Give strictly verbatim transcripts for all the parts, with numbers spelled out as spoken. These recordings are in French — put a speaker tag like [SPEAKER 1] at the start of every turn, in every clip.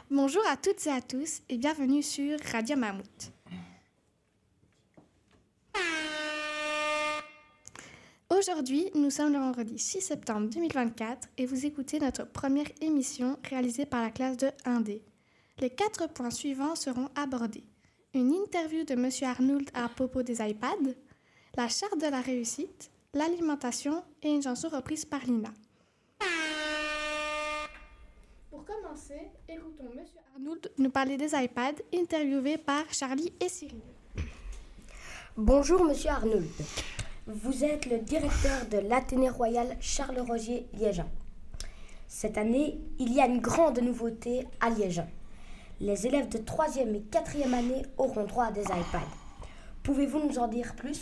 [SPEAKER 1] Bonjour à toutes et à tous et bienvenue sur Radio Mammouth. Aujourd'hui, nous sommes le vendredi six septembre deux mille vingt-quatre et vous écoutez notre première émission réalisée par la classe de un D. Les quatre points suivants seront abordés. Une interview de M. Arnould à propos des iPads, la charte de la réussite, l'alimentation et une chanson reprise par Lina. Pour commencer, écoutons M. Arnould nous parler des iPads, interviewé par Charlie et Cyril.
[SPEAKER 2] Bonjour M. Arnould. Vous êtes le directeur de l'Athénée Royal Charles-Roger Liégein. Cette année, il y a une grande nouveauté à Liégein. Les élèves de troisième et quatrième année auront droit à des iPads. Pouvez-vous nous en dire plus ?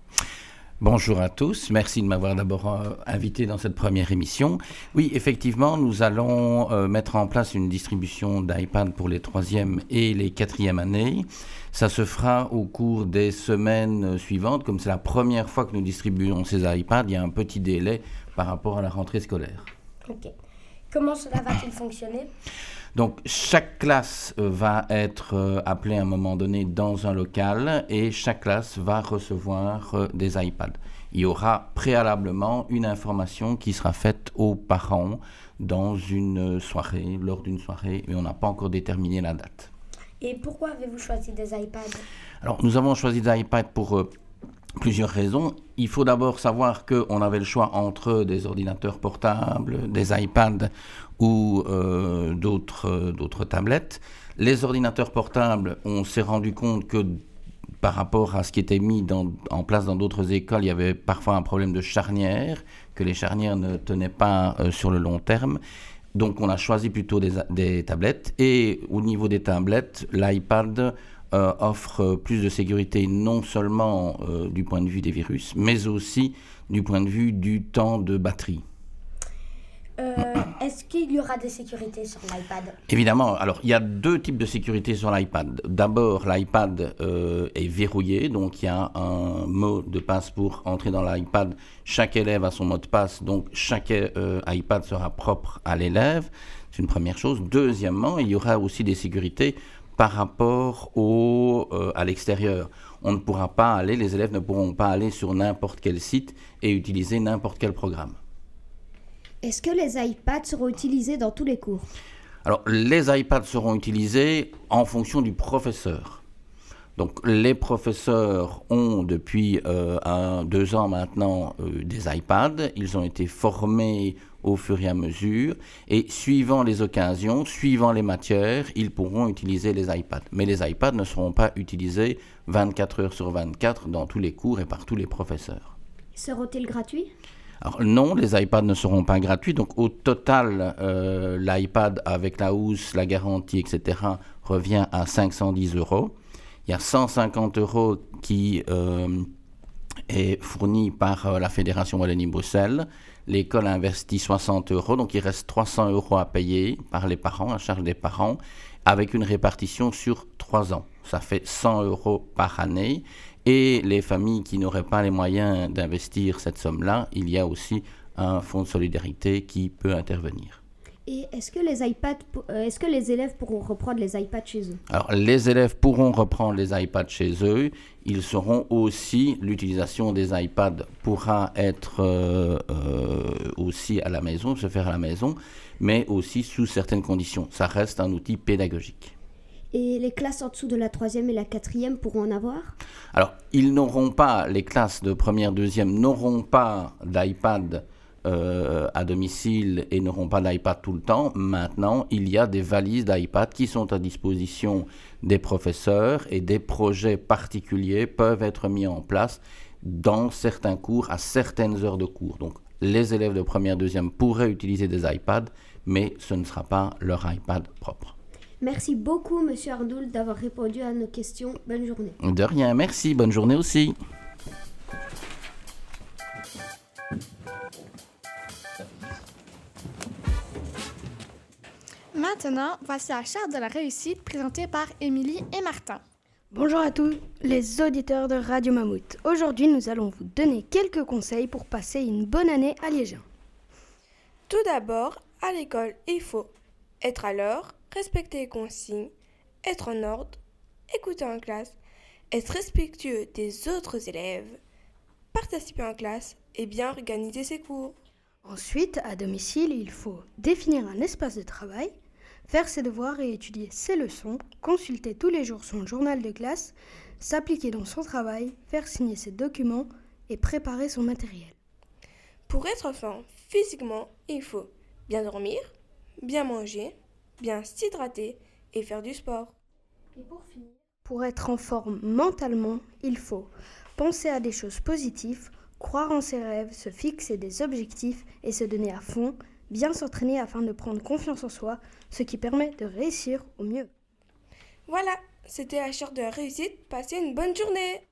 [SPEAKER 3] Bonjour à tous, merci de m'avoir d'abord euh, invité dans cette première émission. Oui, effectivement, nous allons euh, mettre en place une distribution d'iPad pour les troisième et les quatrième années. Ça se fera au cours des semaines suivantes. Comme c'est la première fois que nous distribuons ces iPads, il y a un petit délai par rapport à la rentrée scolaire.
[SPEAKER 2] Ok. Comment cela va-t-il fonctionner ?
[SPEAKER 3] Donc, chaque classe euh, va être euh, appelée à un moment donné dans un local et chaque classe va recevoir euh, des iPads. Il y aura préalablement une information qui sera faite aux parents dans une soirée, lors d'une soirée, mais on n'a pas encore déterminé la date.
[SPEAKER 2] Et pourquoi avez-vous choisi des iPads ?
[SPEAKER 3] Alors, nous avons choisi des iPads pour euh, plusieurs raisons. Il faut d'abord savoir qu'on avait le choix entre des ordinateurs portables, des iPads ou euh, d'autres, euh, d'autres tablettes. Les ordinateurs portables, on s'est rendu compte que par rapport à ce qui était mis dans, en place dans d'autres écoles, il y avait parfois un problème de charnière, que les charnières ne tenaient pas euh, sur le long terme. Donc on a choisi plutôt des, des tablettes. Et au niveau des tablettes, l'iPad euh, offre plus de sécurité non seulement euh, du point de vue des virus, mais aussi du point de vue du temps de batterie.
[SPEAKER 2] Euh, est-ce qu'il y aura des sécurités sur l'iPad ?
[SPEAKER 3] Évidemment. Alors, il y a deux types de sécurité sur l'iPad. D'abord, l'iPad euh, est verrouillé, donc il y a un mot de passe pour entrer dans l'iPad. Chaque élève a son mot de passe, donc chaque euh, iPad sera propre à l'élève. C'est une première chose. Deuxièmement, il y aura aussi des sécurités par rapport au, euh, à l'extérieur. On ne pourra pas aller, les élèves ne pourront pas aller sur n'importe quel site et utiliser n'importe quel programme.
[SPEAKER 4] Est-ce que les iPads seront utilisés dans tous les cours ?
[SPEAKER 3] Alors, les iPads seront utilisés en fonction du professeur. Donc, les professeurs ont depuis euh, un, deux ans maintenant euh, des iPads. Ils ont été formés au fur et à mesure. Et suivant les occasions, suivant les matières, ils pourront utiliser les iPads. Mais les iPads ne seront pas utilisés vingt-quatre heures sur vingt-quatre dans tous les cours et par tous les professeurs.
[SPEAKER 4] Seront-ils gratuits ?
[SPEAKER 3] Alors non, les iPads ne seront pas gratuits. Donc au total, euh, l'iPad avec la housse, la garantie, et cetera revient à cinq cent dix euros. Il y a cent cinquante euros qui euh, est fourni par euh, la Fédération Wallonie-Bruxelles. L'école a investi soixante euros, donc il reste trois cents euros à payer par les parents, à charge des parents, avec une répartition sur trois ans. Ça fait cent euros par année. Et les familles qui n'auraient pas les moyens d'investir cette somme-là, il y a aussi un fonds de solidarité qui peut intervenir.
[SPEAKER 4] Et est-ce que les iPads, euh, est-ce que les élèves pourront reprendre les iPads chez eux ?
[SPEAKER 3] Alors, les élèves pourront reprendre les iPads chez eux. Ils seront aussi, l'utilisation des iPads pourra être euh, euh, aussi à la maison, se faire à la maison, mais aussi sous certaines conditions. Ça reste un outil pédagogique.
[SPEAKER 4] Et les classes en dessous de la troisième et la quatrième pourront en avoir ?
[SPEAKER 3] Alors, ils n'auront pas, les classes de première, deuxième n'auront pas d'iPad euh, à domicile et n'auront pas d'iPad tout le temps. Maintenant, il y a des valises d'iPad qui sont à disposition des professeurs et des projets particuliers peuvent être mis en place dans certains cours, à certaines heures de cours. Donc, les élèves de première, deuxième pourraient utiliser des iPads, mais ce ne sera pas leur iPad propre.
[SPEAKER 4] Merci beaucoup, Monsieur Arnould, d'avoir répondu à nos questions. Bonne journée.
[SPEAKER 3] De rien, merci. Bonne journée aussi.
[SPEAKER 1] Maintenant, voici la charte de la réussite présentée par Émilie et Martin.
[SPEAKER 5] Bonjour à tous les auditeurs de Radio Mammouth. Aujourd'hui, nous allons vous donner quelques conseils pour passer une bonne année à Liégein.
[SPEAKER 6] Tout d'abord, à l'école, il faut être à l'heure, respecter les consignes, être en ordre, écouter en classe, être respectueux des autres élèves, participer en classe et bien organiser ses cours.
[SPEAKER 5] Ensuite, à domicile, il faut définir un espace de travail, faire ses devoirs et étudier ses leçons, consulter tous les jours son journal de classe, s'appliquer dans son travail, faire signer ses documents et préparer son matériel.
[SPEAKER 6] Pour être en forme physiquement, il faut bien dormir, bien manger, bien s'hydrater et faire du sport.
[SPEAKER 5] Et pour finir, pour être en forme mentalement, il faut penser à des choses positives, croire en ses rêves, se fixer des objectifs et se donner à fond, bien s'entraîner afin de prendre confiance en soi, ce qui permet de réussir au mieux.
[SPEAKER 6] Voilà, c'était la charte de la réussite. Passez une bonne journée.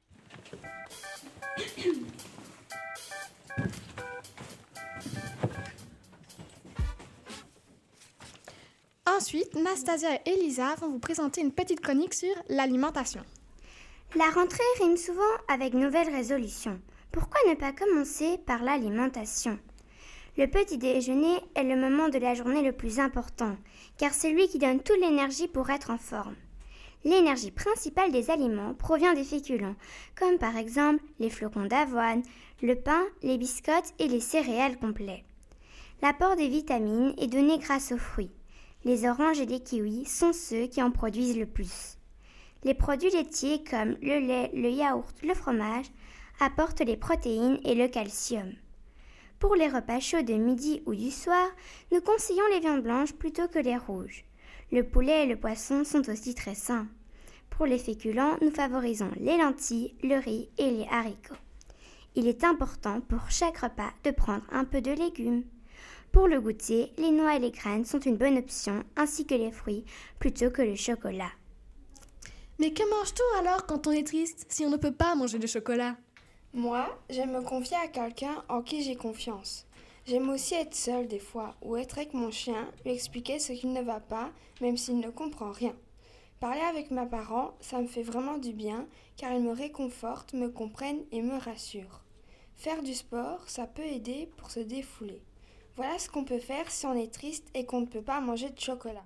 [SPEAKER 1] Ensuite, Nastasia et Elisa vont vous présenter une petite chronique sur l'alimentation.
[SPEAKER 7] La rentrée rime souvent avec nouvelles résolutions. Pourquoi ne pas commencer par l'alimentation ? Le petit déjeuner est le moment de la journée le plus important, car c'est lui qui donne toute l'énergie pour être en forme. L'énergie principale des aliments provient des féculents, comme par exemple les flocons d'avoine, le pain, les biscottes et les céréales complets. L'apport des vitamines est donné grâce aux fruits. Les oranges et les kiwis sont ceux qui en produisent le plus. Les produits laitiers comme le lait, le yaourt, le fromage apportent les protéines et le calcium. Pour les repas chauds de midi ou du soir, nous conseillons les viandes blanches plutôt que les rouges. Le poulet et le poisson sont aussi très sains. Pour les féculents, nous favorisons les lentilles, le riz et les haricots. Il est important pour chaque repas de prendre un peu de légumes. Pour le goûter, les noix et les graines sont une bonne option, ainsi que les fruits, plutôt que le chocolat.
[SPEAKER 1] Mais que mange-t-on alors quand on est triste, si on ne peut pas manger de chocolat ?
[SPEAKER 8] Moi, j'aime me confier à quelqu'un en qui j'ai confiance. J'aime aussi être seule des fois, ou être avec mon chien, lui expliquer ce qui ne va pas, même s'il ne comprend rien. Parler avec mes parents, ça me fait vraiment du bien, car ils me réconfortent, me comprennent et me rassurent. Faire du sport, ça peut aider pour se défouler. Voilà ce qu'on peut faire si on est triste et qu'on ne peut pas manger de chocolat.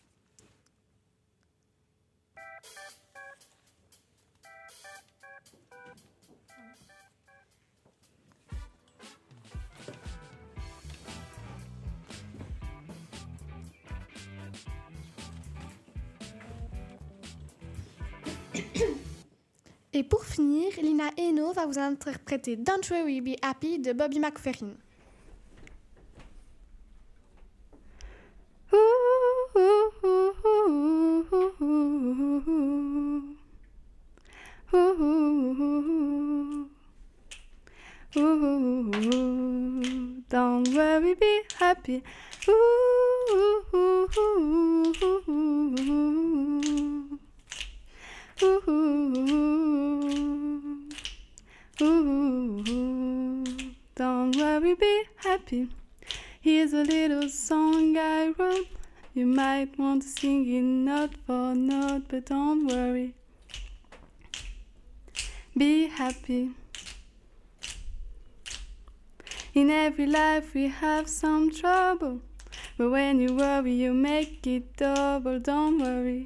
[SPEAKER 1] Et pour finir, Lina Eno va vous interpréter Don't Worry Be Happy de Bobby McFerrin.
[SPEAKER 9] Don't worry, be happy. Ooh, ooh, ooh, ooh, ooh, ooh, ooh. Don't worry, be happy. Here's a little song I wrote. You might want to sing it note for note, but don't worry. Be happy. In every life we have some trouble, but when you worry you make it double. Don't worry.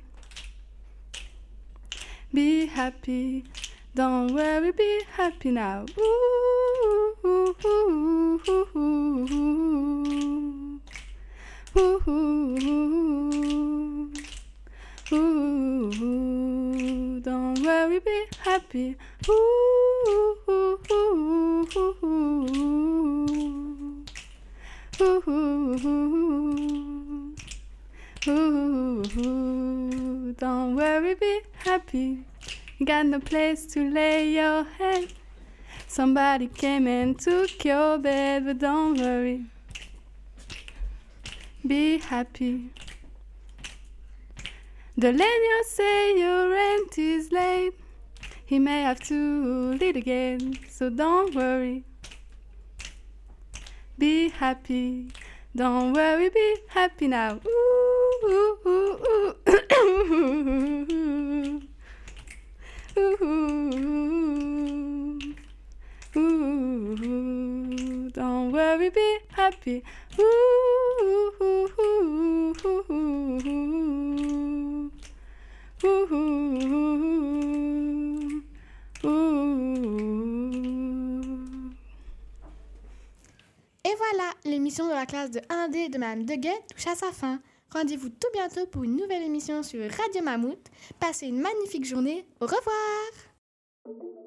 [SPEAKER 9] Be happy. Don't worry, be happy now. Ooh, ooh, ooh, ooh, ooh, ooh, ooh, ooh. Don't worry, be happy. Ooh, ooh, ooh, ooh, ooh, ooh, ooh. Don't worry, be happy. You got no place to lay your head. Somebody came and took your bed, but don't worry. Be happy. The landlord say your rent is late. He may have to litigate, so don't worry. Be happy. Don't worry, be happy now. Ooh, ooh, ooh, ooh. Ooh, ooh, ooh, don't worry, be happy. Ooh, ooh, ooh, ooh, ooh, ooh. Ouh, ouh, ouh.
[SPEAKER 1] Et voilà, l'émission de la classe de un D de Madame Deguet touche à sa fin. Rendez-vous tout bientôt pour une nouvelle émission sur Radio Mammouth. Passez une magnifique journée. Au revoir!